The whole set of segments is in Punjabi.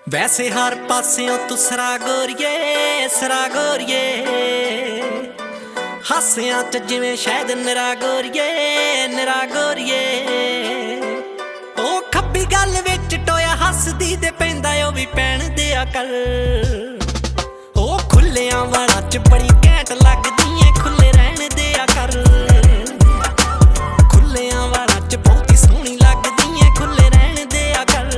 ਵੈਸੇ ਹਰ ਪਾਸਿਓਂ ਤੂੰ ਸਰਾ ਗੋਰੀਏ ਹਾਸਿਆਂ ਚ ਜਿਵੇਂ ਸ਼ਾਇਦ ਨਿਰਾ ਗੋਰੀਏ ਉਹ ਖੱਬੀ ਗੱਲ ਵਿੱਚ ਟੋਇਆ ਹੱਸਦੀ ਤੇ ਪੈਂਦਾ ਉਹ ਵੀ ਪੈਣ ਦਿਆ ਕਰ। ਉਹ ਖੁੱਲਿਆਂ ਵਾਲਾਂ ਚ ਬੜੀ ਘੈਂਟ ਲੱਗਦੀ ਏ ਖੁੱਲੇ ਰਹਿਣ ਦਿਆ ਕਰ। ਖੁੱਲਿਆਂ ਵਾਲਾਂ ਚ ਬਹੁਤੀ ਸੋਹਣੀ ਲੱਗਦੀ ਏ ਖੁੱਲੇ ਰਹਿਣ ਦਿਆ ਕਰ।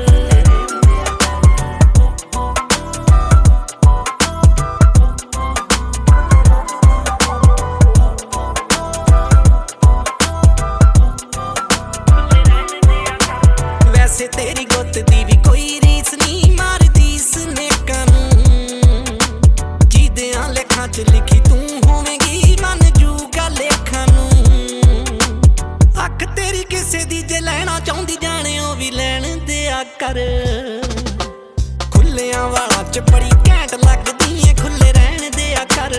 ਵੈਸੇ ਤੇਰੀ ਗੁੱਤ ਦੀ ਵੀ ਕੋਈ ਰੀਸ ਨਹੀਂ ਮਾਰਦੀ ਸਨੇਕਾਂ ਨੂੰ। ਜਿਹਦਿਆਂ ਲੇਖਾਂ ਚ ਲਿਖੀ ਤੂੰ ਹੋਵੇਂਗੀ ਮੰਨ ਜੂਗਾ ਲੇਖਾਂ ਨੂੰ। ਅੱਖ ਤੇਰੀ ਕਿਸੇ ਦੀ ਜੇ ਲੈਣਾ ਚਾਹੁੰਦੀ ਜਾਣੇ ਉਹ ਵੀ ਲੈਣ ਦਿਆ ਕਰ। ਖੁੱਲਿਆਂ ਵਾਲਾਂ ਚ ਬੜੀ ਘੈਂਟ ਲੱਗਦੀ ਏ ਖੁੱਲੇ ਰਹਿਣ ਦਿਆ ਕਰ।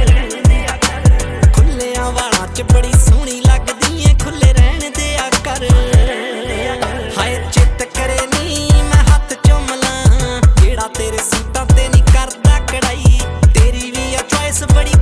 ਖੁੱਲਿਆਂ ਵਾਲਾਂ ਚ ਬੜੀ ਸੋਹਣੀ ਲੱਗਦੀ ਏ ਖੁੱਲੇ ਰਹਿਣ ਦਿਆ ਕਰ। ਹਾਏ ਚਿੱਤ ਕਰੇ ਨੀ ਮੈਂ ਹੱਥ ਚੁੰਮ ਲਾਂ ਜਿਹੜਾ ਤੇਰੇ ਸੂਟਾਂ ਤੇ ਨਹੀਂ ਕਰਦਾ ਕੜਾਈ। ਤੇਰੀ ਵੀ ਆ ਚੋਇਸ ਬੜੀ